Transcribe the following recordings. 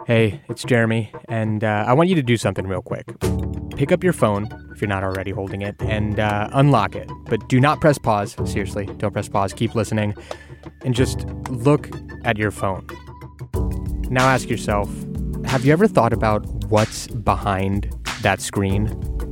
Hey, it's Jeremy, and I want you to do something real quick. Pick up your phone, if you're not already holding it, and unlock it. But do not press pause. Seriously, don't press pause. Keep listening. And just look at your phone. Now ask yourself, have you ever thought about what's behind that screen?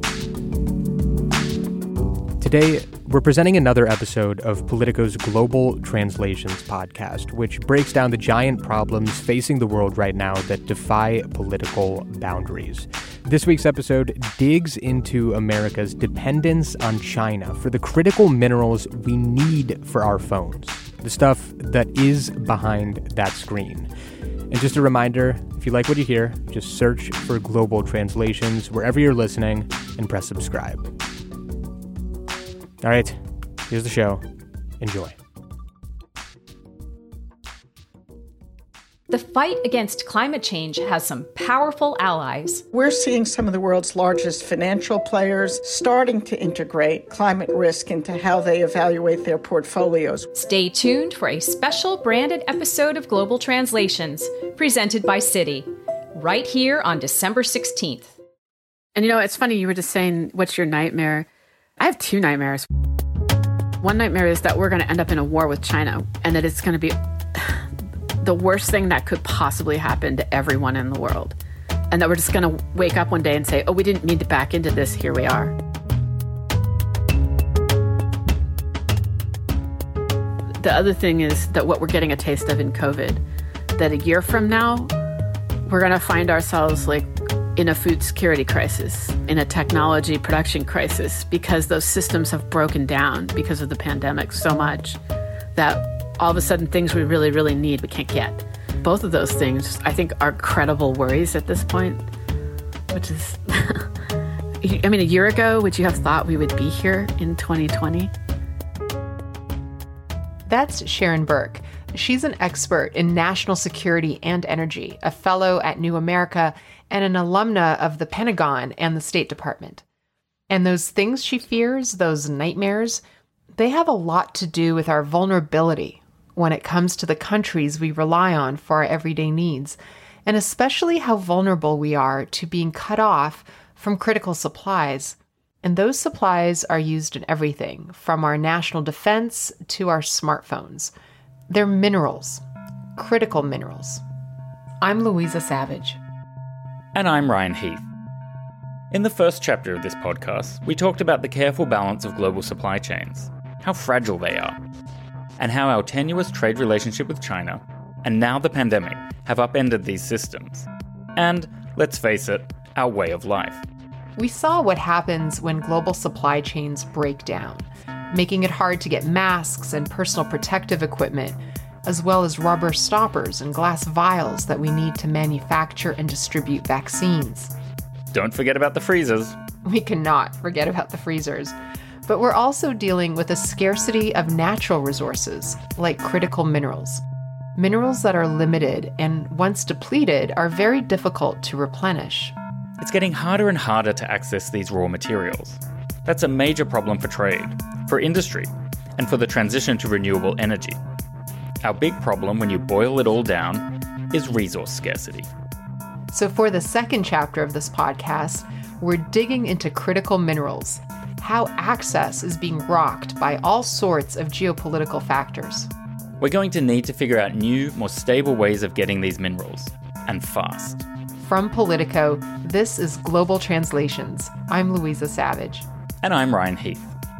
Today, we're presenting another episode of Politico's Global Translations podcast, which breaks down the giant problems facing the world right now that defy political boundaries. This week's episode digs into America's dependence on China for the critical minerals we need for our phones, the stuff that is behind that screen. And just a reminder, if you like what you hear, just search for Global Translations wherever you're listening and press subscribe. All right, here's the show. Enjoy. The fight against climate change has some powerful allies. We're seeing some of the world's largest financial players starting to integrate climate risk into how they evaluate their portfolios. Stay tuned for a special branded episode of Global Translations, presented by Citi, right here on December 16th. And you know, it's funny, you were just saying, what's your nightmare? I have two nightmares. One nightmare is that we're going to end up in a war with China, and that it's going to be the worst thing that could possibly happen to everyone in the world. And that we're just going to wake up one day and say, oh, we didn't mean to back into this, here we are. The other thing is that what we're getting a taste of in COVID, that a year from now, we're going to find ourselves like in a food security crisis, in a technology production crisis, because those systems have broken down because of the pandemic so much that all of a sudden things we really, really need, we can't get. Both of those things, I think, are credible worries at this point, which is, I mean, a year ago, would you have thought we would be here in 2020? That's Sharon Burke. She's an expert in national security and energy, a fellow at New America, and an alumna of the Pentagon and the State Department. And those things she fears, those nightmares, they have a lot to do with our vulnerability when it comes to the countries we rely on for our everyday needs, and especially how vulnerable we are to being cut off from critical supplies. And those supplies are used in everything, from our national defense to our smartphones. They're minerals, critical minerals. I'm Louisa Savage. And I'm Ryan Heath. In the first chapter of this podcast, we talked about the careful balance of global supply chains, how fragile they are, and how our tenuous trade relationship with China, and now the pandemic, have upended these systems. And, let's face it, our way of life. We saw what happens when global supply chains break down, making it hard to get masks and personal protective equipment, as well as rubber stoppers and glass vials that we need to manufacture and distribute vaccines. Don't forget about the freezers. We cannot forget about the freezers. But we're also dealing with a scarcity of natural resources, like critical minerals. Minerals that are limited and, once depleted, are very difficult to replenish. It's getting harder and harder to access these raw materials. That's a major problem for trade, for industry, and for the transition to renewable energy. Our big problem, when you boil it all down, is resource scarcity. So for the second chapter of this podcast, we're digging into critical minerals, how access is being rocked by all sorts of geopolitical factors. We're going to need to figure out new, more stable ways of getting these minerals, and fast. From Politico, this is Global Translations. I'm Louisa Savage. And I'm Ryan Heath.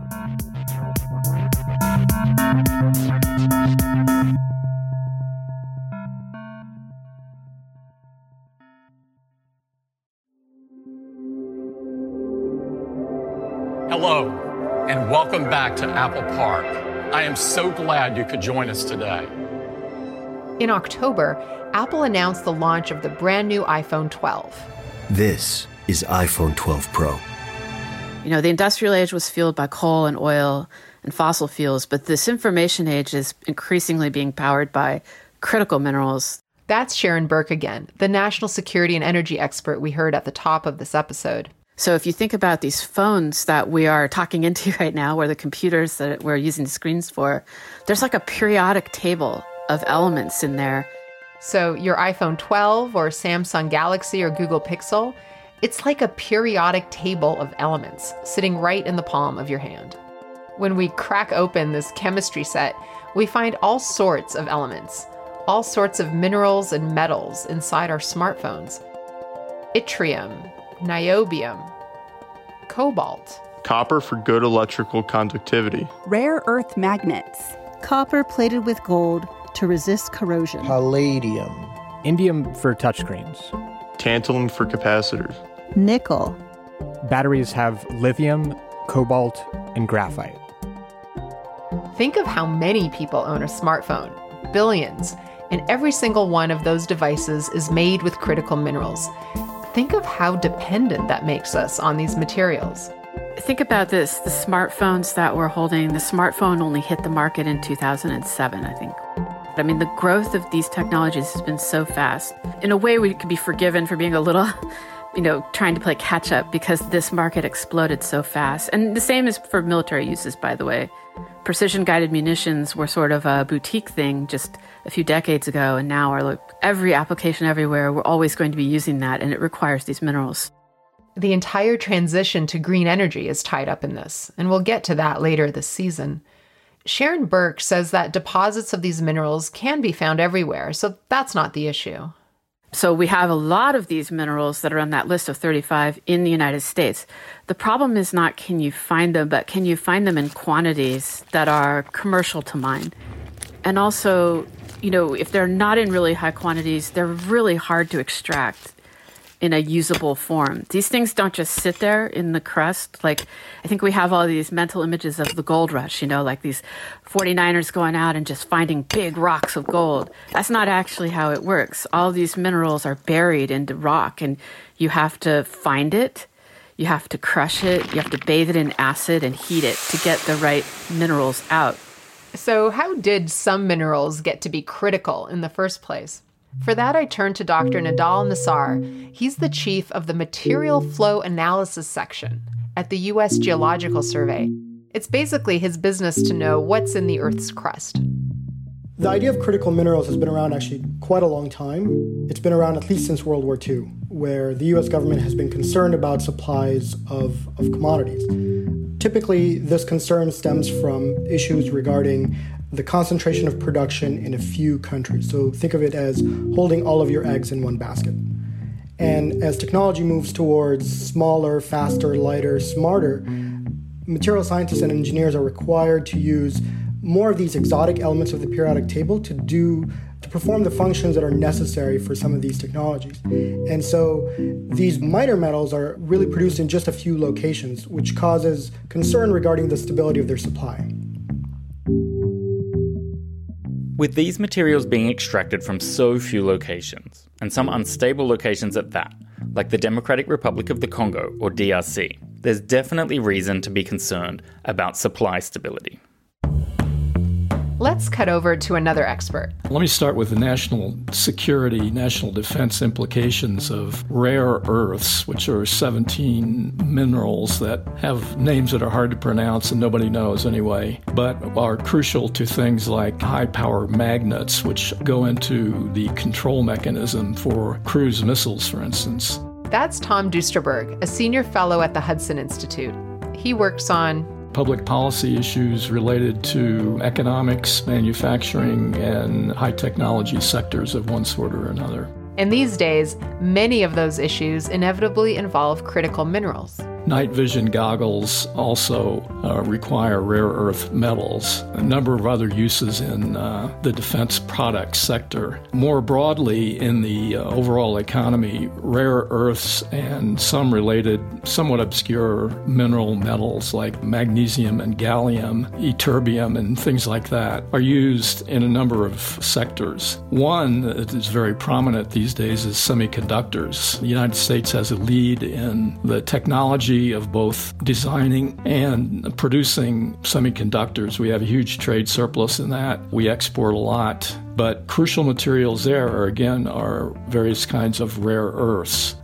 Hello, and welcome back to Apple Park. I am so glad you could join us today. In October, Apple announced the launch of the brand new iPhone 12. This is iPhone 12 Pro. You know, the industrial age was fueled by coal and oil and fossil fuels, but this information age is increasingly being powered by critical minerals. That's Sharon Burke again, the national security and energy expert we heard at the top of this episode. So if you think about these phones that we are talking into right now, or the computers that we're using the screens for, there's like a periodic table of elements in there. So your iPhone 12 or Samsung Galaxy or Google Pixel, it's like a periodic table of elements sitting right in the palm of your hand. When we crack open this chemistry set, we find all sorts of elements, all sorts of minerals and metals inside our smartphones. Yttrium, niobium, cobalt. Copper for good electrical conductivity. Rare earth magnets. Copper plated with gold to resist corrosion. Palladium. Indium for touchscreens. Tantalum for capacitors. Nickel. Batteries have lithium, cobalt, and graphite. Think of how many people own a smartphone. Billions. And every single one of those devices is made with critical minerals. Think of how dependent that makes us on these materials. Think about this. The smartphones that we're holding, the smartphone only hit the market in 2007, I think. I mean, the growth of these technologies has been so fast. In a way, we could be forgiven for being a little, trying to play catch up because this market exploded so fast. And the same is for military uses, by the way. Precision-guided munitions were sort of a boutique thing just a few decades ago, and now every application everywhere, we're always going to be using that, and it requires these minerals. The entire transition to green energy is tied up in this, and we'll get to that later this season. Sharon Burke says that deposits of these minerals can be found everywhere, so that's not the issue. So we have a lot of these minerals that are on that list of 35 in the United States. The problem is not can you find them, but can you find them in quantities that are commercial to mine? And also, if they're not in really high quantities, they're really hard to extract in a usable form. These things don't just sit there in the crust. I think we have all these mental images of the gold rush, like these 49ers going out and just finding big rocks of gold. That's not actually how it works. All these minerals are buried into rock, and you have to find it, you have to crush it, you have to bathe it in acid and heat it to get the right minerals out. So how did some minerals get to be critical in the first place? For that, I turned to Dr. Nadal Nassar. He's the chief of the Material Flow Analysis section at the U.S. Geological Survey. It's basically his business to know what's in the Earth's crust. The idea of critical minerals has been around actually quite a long time. It's been around at least since World War II, where the U.S. government has been concerned about supplies of commodities. Typically, this concern stems from issues regarding the concentration of production in a few countries. So think of it as holding all of your eggs in one basket. And as technology moves towards smaller, faster, lighter, smarter, material scientists and engineers are required to use more of these exotic elements of the periodic table to perform the functions that are necessary for some of these technologies. And so these minor metals are really produced in just a few locations, which causes concern regarding the stability of their supply. With these materials being extracted from so few locations, and some unstable locations at that, like the Democratic Republic of the Congo, or DRC, there's definitely reason to be concerned about supply stability. Let's cut over to another expert. Let me start with the national security, national defense implications of rare earths, which are 17 minerals that have names that are hard to pronounce and nobody knows anyway, but are crucial to things like high-power magnets, which go into the control mechanism for cruise missiles, for instance. That's Tom Duesterberg, a senior fellow at the Hudson Institute. He works on public policy issues related to economics, manufacturing, and high technology sectors of one sort or another. And these days, many of those issues inevitably involve critical minerals. Night vision goggles also require rare earth metals. A number of other uses in the defense products sector. More broadly, in the overall economy, rare earths and some related, somewhat obscure mineral metals like magnesium and gallium, ytterbium, and things like that are used in a number of sectors. One that is very prominent these days is semiconductors. The United States has a lead in the technology of both designing and producing semiconductors. We have a huge trade surplus in that. We export a lot. But crucial materials there are various kinds of rare earths.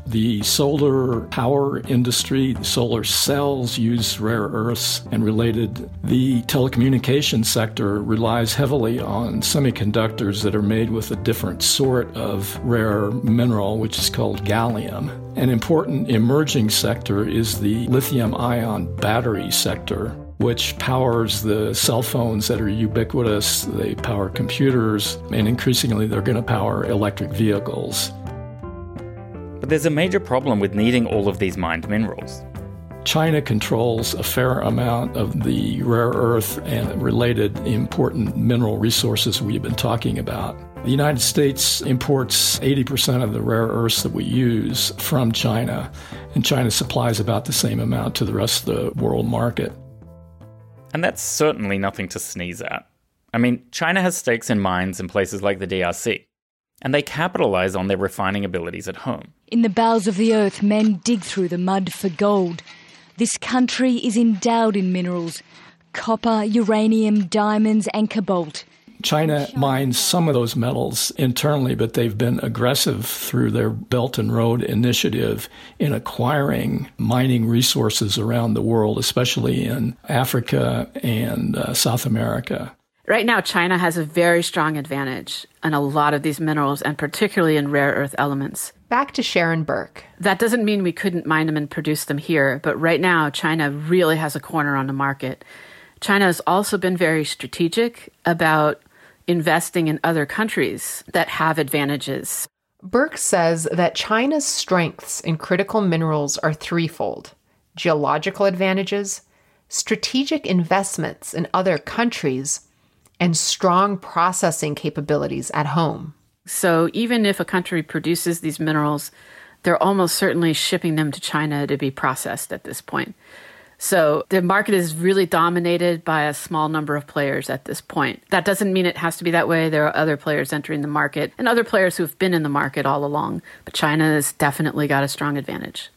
The solar power industry, the solar cells use rare earths and related. The telecommunications sector relies heavily on semiconductors that are made with a different sort of rare mineral, which is called gallium. An important emerging sector is the lithium-ion battery sector, which powers the cell phones that are ubiquitous. They power computers, and increasingly they're going to power electric vehicles. But there's a major problem with needing all of these mined minerals. China controls a fair amount of the rare earth and related important mineral resources we've been talking about. The United States imports 80% of the rare earths that we use from China, and China supplies about the same amount to the rest of the world market. And that's certainly nothing to sneeze at. I mean, China has stakes in mines in places like the DRC, and they capitalize on their refining abilities at home. In the bowels of the earth, men dig through the mud for gold. This country is endowed in minerals: copper, uranium, diamonds, and cobalt. China mines some of those metals internally, but they've been aggressive through their Belt and Road Initiative in acquiring mining resources around the world, especially in Africa and South America. Right now, China has a very strong advantage in a lot of these minerals, and particularly in rare earth elements. Back to Sharon Burke. That doesn't mean we couldn't mine them and produce them here, but right now, China really has a corner on the market. China has also been very strategic about investing in other countries that have advantages. Burke says that China's strengths in critical minerals are threefold: geological advantages, strategic investments in other countries, and strong processing capabilities at home. So even if a country produces these minerals, they're almost certainly shipping them to China to be processed at this point. So the market is really dominated by a small number of players at this point. That doesn't mean it has to be that way. There are other players entering the market and other players who've been in the market all along. But China has definitely got a strong advantage.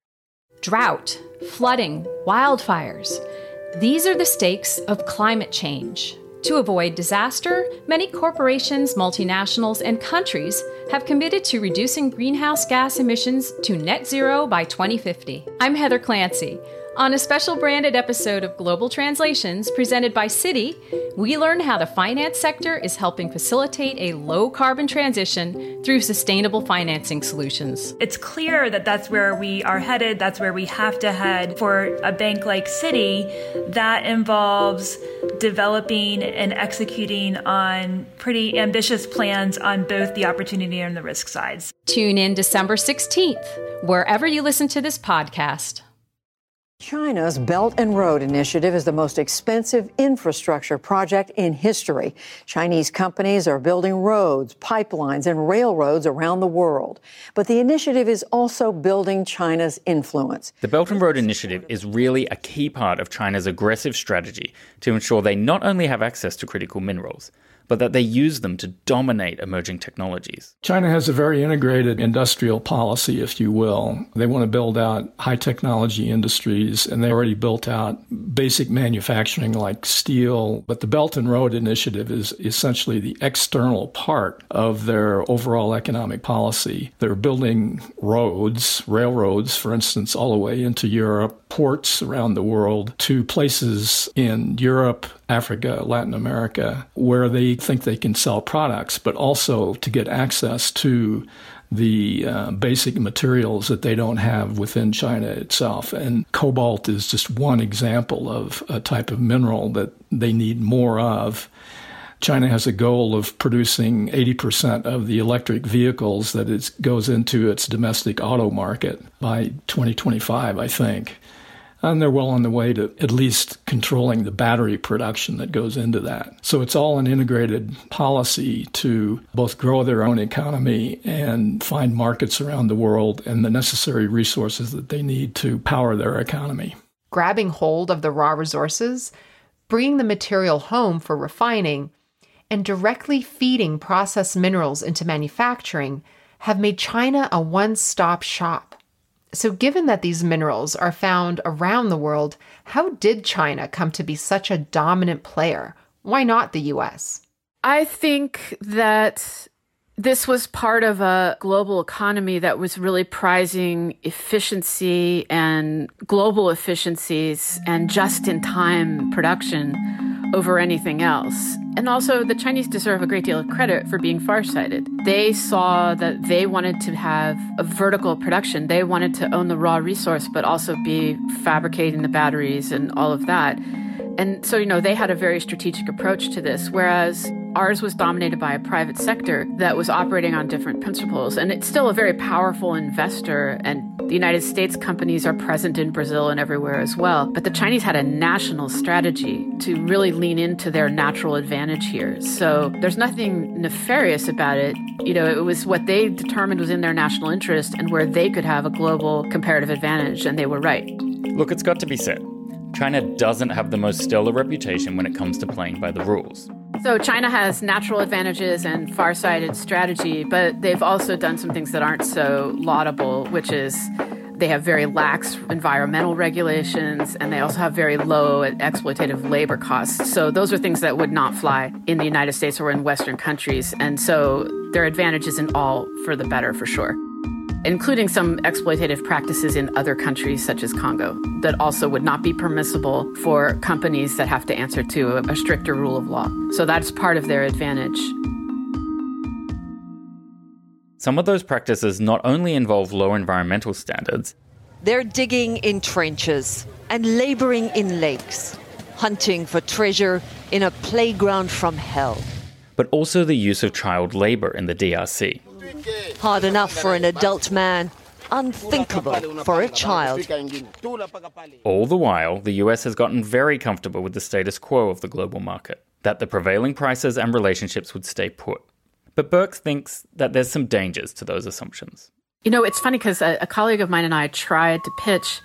Drought, flooding, wildfires. These are the stakes of climate change. To avoid disaster, many corporations, multinationals, and countries have committed to reducing greenhouse gas emissions to net zero by 2050. I'm Heather Clancy. On a special branded episode of Global Translations presented by Citi, we learn how the finance sector is helping facilitate a low-carbon transition through sustainable financing solutions. It's clear that that's where we are headed, that's where we have to head. For a bank like Citi, that involves developing and executing on pretty ambitious plans on both the opportunity and the risk sides. Tune in December 16th, wherever you listen to this podcast. China's Belt and Road Initiative is the most expensive infrastructure project in history. Chinese companies are building roads, pipelines, and railroads around the world. But the initiative is also building China's influence. The Belt and Road Initiative is really a key part of China's aggressive strategy to ensure they not only have access to critical minerals, but that they use them to dominate emerging technologies. China has a very integrated industrial policy, if you will. They want to build out high technology industries, and they already built out basic manufacturing like steel. But the Belt and Road Initiative is essentially the external part of their overall economic policy. They're building roads, railroads, for instance, all the way into Europe, ports around the world to places in Europe, Africa, Latin America, where they think they can sell products, but also to get access to the basic materials that they don't have within China itself. And cobalt is just one example of a type of mineral that they need more of. China has a goal of producing 80% of the electric vehicles that goes into its domestic auto market by 2025, I think. And they're well on the way to at least controlling the battery production that goes into that. So it's all an integrated policy to both grow their own economy and find markets around the world and the necessary resources that they need to power their economy. Grabbing hold of the raw resources, bringing the material home for refining, and directly feeding processed minerals into manufacturing have made China a one-stop shop. So given that these minerals are found around the world, how did China come to be such a dominant player? Why not the U.S.? I think that This was part of a global economy that was really prizing efficiency and global efficiencies and just-in-time production over anything else. And also, the Chinese deserve a great deal of credit for being farsighted. They saw that they wanted to have a vertical production. They wanted to own the raw resource, but also be fabricating the batteries and all of that. And so, they had a very strategic approach to this, whereas ours was dominated by a private sector that was operating on different principles. And it's still a very powerful investor, and the United States companies are present in Brazil and everywhere as well. But the Chinese had a national strategy to really lean into their natural advantage here. So there's nothing nefarious about it. It was what they determined was in their national interest and where they could have a global comparative advantage, and they were right. Look, it's got to be said, China doesn't have the most stellar reputation when it comes to playing by the rules. So China has natural advantages and far-sighted strategy, but they've also done some things that aren't so laudable, which is they have very lax environmental regulations, and they also have very low exploitative labor costs. So those are things that would not fly in the United States or in Western countries. And so their advantage isn't all for the better, for sure, including some exploitative practices in other countries, such as Congo, that also would not be permissible for companies that have to answer to a stricter rule of law. So that's part of their advantage. Some of those practices not only involve low environmental standards. They're digging in trenches and laboring in lakes, hunting for treasure in a playground from hell. But also the use of child labor in the DRC. Hard enough for an adult man, unthinkable for a child. All the while, the US has gotten very comfortable with the status quo of the global market, that the prevailing prices and relationships would stay put. But Burke thinks that there's some dangers to those assumptions. It's funny because a colleague of mine and I tried to pitch,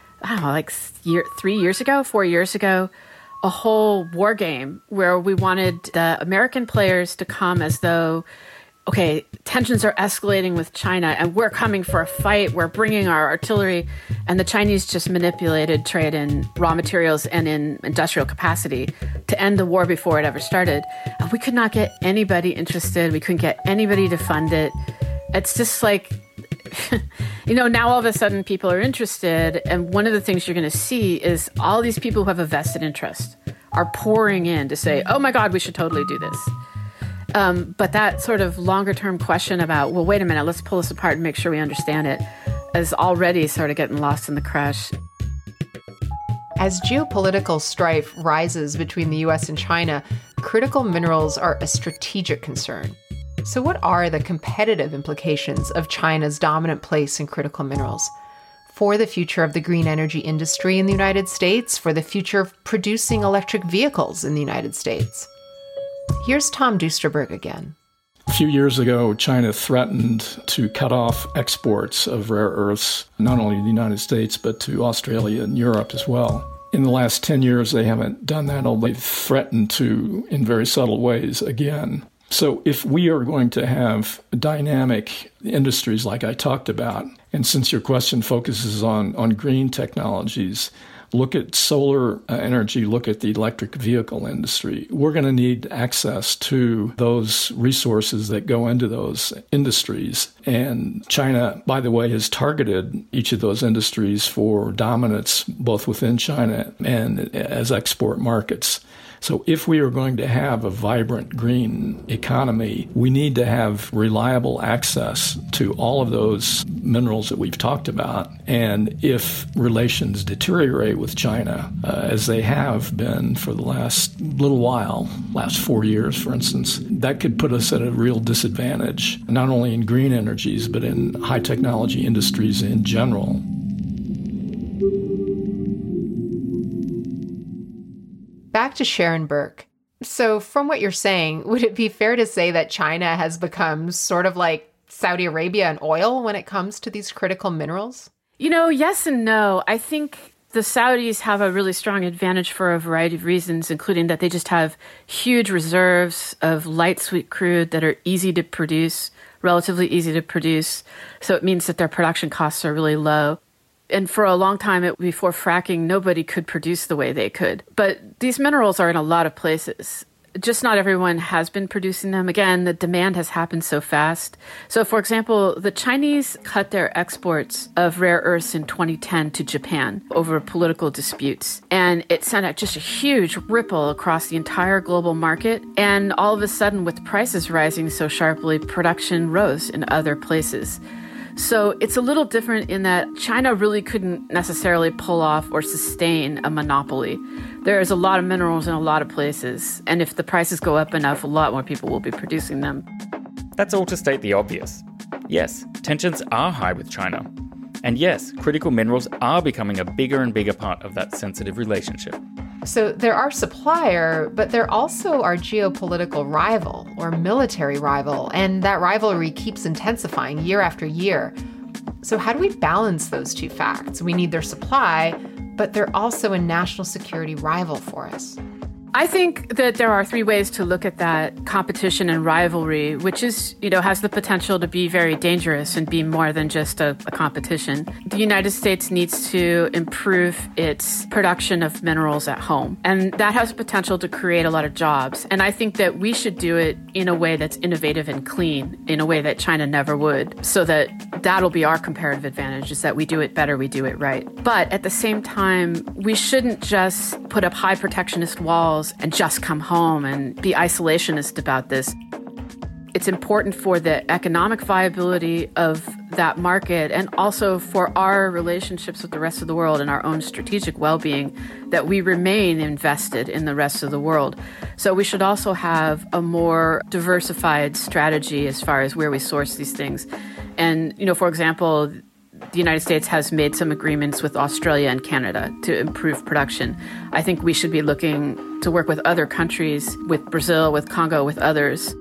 4 years ago, a whole war game where we wanted the American players to come as though, okay, tensions are escalating with China and we're coming for a fight. We're bringing our artillery. And the Chinese just manipulated trade in raw materials and in industrial capacity to end the war before it ever started. And we could not get anybody interested. We couldn't get anybody to fund it. It's just like, now all of a sudden people are interested. And one of the things you're going to see is all these people who have a vested interest are pouring in to say, oh my God, we should totally do this. But that sort of longer-term question about, well, wait a minute, let's pull this apart and make sure we understand it, is already sort of getting lost in the crush. As geopolitical strife rises between the U.S. and China, critical minerals are a strategic concern. So what are the competitive implications of China's dominant place in critical minerals? For the future of the green energy industry in the United States, for the future of producing electric vehicles in the United States? Here's Tom Duesterberg again. A few years ago, China threatened to cut off exports of rare earths, not only to the United States, but to Australia and Europe as well. In the last 10 years, they haven't done that, although they've threatened to, in very subtle ways, again. So if we are going to have dynamic industries like I talked about, and since your question focuses on green technologies, look at solar energy, look at the electric vehicle industry. We're going to need access to those resources that go into those industries. And China, by the way, has targeted each of those industries for dominance, both within China and as export markets. So if we are going to have a vibrant green economy, we need to have reliable access to all of those minerals that we've talked about. And if relations deteriorate with China, as they have been for the last little while, last 4 years, for instance, that could put us at a real disadvantage, not only in green energies, but in high technology industries in general. Back to Sharon Burke. So from what you're saying, would it be fair to say that China has become sort of like Saudi Arabia and oil when it comes to these critical minerals? Yes and no. I think the Saudis have a really strong advantage for a variety of reasons, including that they just have huge reserves of light sweet crude that are easy to produce, relatively easy to produce. So it means that their production costs are really low. And for a long time before fracking, nobody could produce the way they could. But these minerals are in a lot of places. just not everyone has been producing them. Again, the demand has happened so fast. So, for example, the Chinese cut their exports of rare earths in 2010 to Japan over political disputes. And it sent out just a huge ripple across the entire global market. And all of a sudden, with prices rising so sharply, production rose in other places. So it's a little different in that China really couldn't necessarily pull off or sustain a monopoly. There's a lot of minerals in a lot of places, and if the prices go up enough, a lot more people will be producing them. That's all to state the obvious. Yes, tensions are high with China. And yes, critical minerals are becoming a bigger and bigger part of that sensitive relationship. So they're our supplier, but they're also our geopolitical rival or military rival, and that rivalry keeps intensifying year after year. So how do we balance those two facts? We need their supply, but they're also a national security rival for us. I think that there are three ways to look at that competition and rivalry, which is, has the potential to be very dangerous and be more than just a competition. The United States needs to improve its production of minerals at home, and that has potential to create a lot of jobs. And I think that we should do it in a way that's innovative and clean, in a way that China never would, so that that'll be our comparative advantage, is that we do it better, we do it right. But at the same time, we shouldn't just put up high protectionist walls and just come home and be isolationist about this. It's important for the economic viability of that market and also for our relationships with the rest of the world and our own strategic well-being that we remain invested in the rest of the world. So we should also have a more diversified strategy as far as where we source these things. And, for example, the United States has made some agreements with Australia and Canada to improve production. I think we should be looking to work with other countries, with Brazil, with Congo, with others.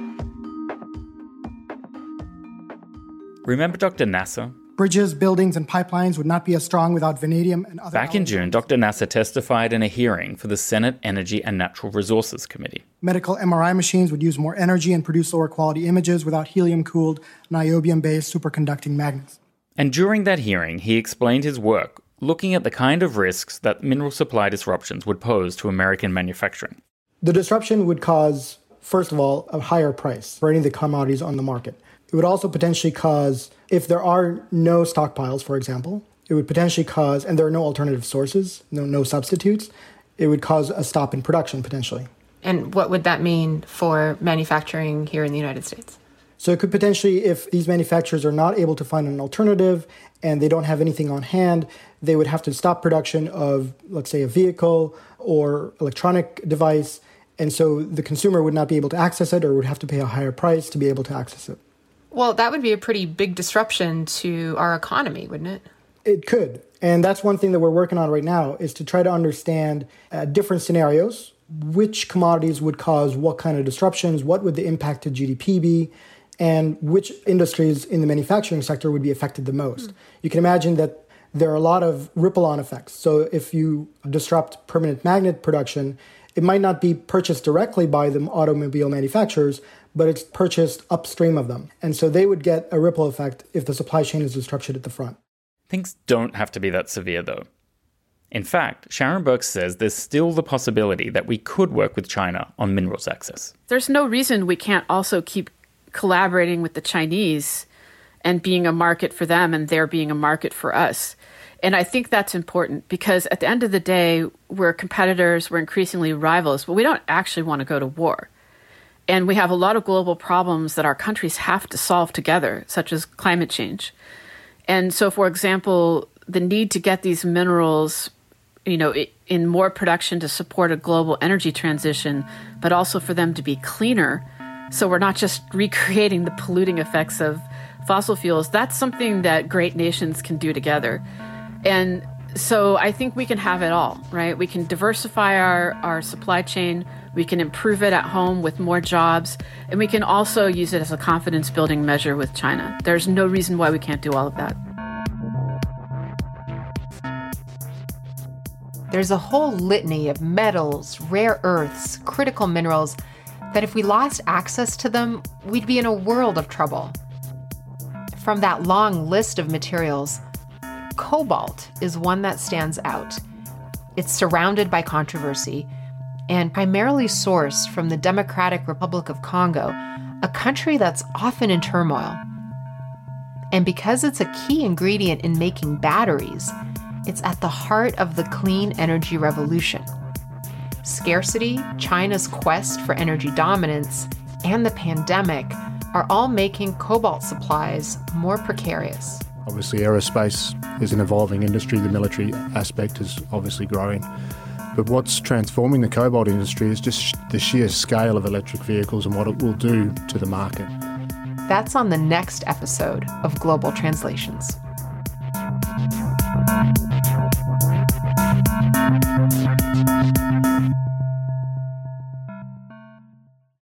Remember Dr. Nasser? Bridges, buildings, and pipelines would not be as strong without vanadium and other... Back in June, Dr. Nasser testified in a hearing for the Senate Energy and Natural Resources Committee. Medical MRI machines would use more energy and produce lower quality images without helium-cooled, niobium-based superconducting magnets. And during that hearing, he explained his work, looking at the kind of risks that mineral supply disruptions would pose to American manufacturing. The disruption would cause, first of all, a higher price for any of the commodities on the market. It would also potentially cause, if there are no stockpiles, for example, it would potentially cause, and there are no alternative sources, no substitutes, it would cause a stop in production, potentially. And what would that mean for manufacturing here in the United States? So it could potentially, if these manufacturers are not able to find an alternative and they don't have anything on hand, they would have to stop production of, let's say, a vehicle or electronic device. And so the consumer would not be able to access it or would have to pay a higher price to be able to access it. Well, that would be a pretty big disruption to our economy, wouldn't it? It could. And that's one thing that we're working on right now, is to try to understand different scenarios, which commodities would cause what kind of disruptions, what would the impact to GDP be, and which industries in the manufacturing sector would be affected the most. You can imagine that there are a lot of ripple-on effects. So if you disrupt permanent magnet production, it might not be purchased directly by the automobile manufacturers, but it's purchased upstream of them. And so they would get a ripple effect if the supply chain is disrupted at the front. Things don't have to be that severe, though. In fact, Sharon Burke says there's still the possibility that we could work with China on minerals access. There's no reason we can't also keep collaborating with the Chinese and being a market for them and they're being a market for us. And I think that's important because at the end of the day, we're competitors, we're increasingly rivals, but we don't actually want to go to war. And we have a lot of global problems that our countries have to solve together, such as climate change. And so, for example, the need to get these minerals, in more production to support a global energy transition, but also for them to be cleaner. So we're not just recreating the polluting effects of fossil fuels. That's something that great nations can do together. And so I think we can have it all, right? We can diversify our supply chain. We can improve it at home with more jobs. And we can also use it as a confidence-building measure with China. There's no reason why we can't do all of that. There's a whole litany of metals, rare earths, critical minerals that if we lost access to them, we'd be in a world of trouble. From that long list of materials, cobalt is one that stands out. It's surrounded by controversy. and primarily sourced from the Democratic Republic of Congo, a country that's often in turmoil. And because it's a key ingredient in making batteries, it's at the heart of the clean energy revolution. Scarcity, China's quest for energy dominance, and the pandemic are all making cobalt supplies more precarious. Obviously, aerospace is an evolving industry. The military aspect is obviously growing. But what's transforming the cobalt industry is just the sheer scale of electric vehicles and what it will do to the market. That's on the next episode of Global Translations.